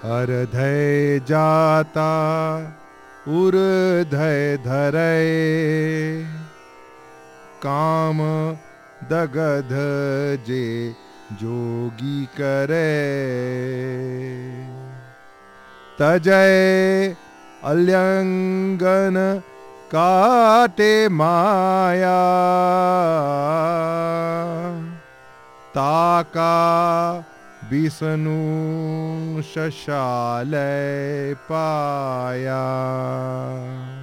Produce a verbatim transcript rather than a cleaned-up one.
अर्धय जाता उर्धय धरय, काम दगध जे जोगी करे। तजय अल्यंगन काटे माया, ताका विष्णु शशालय पाया।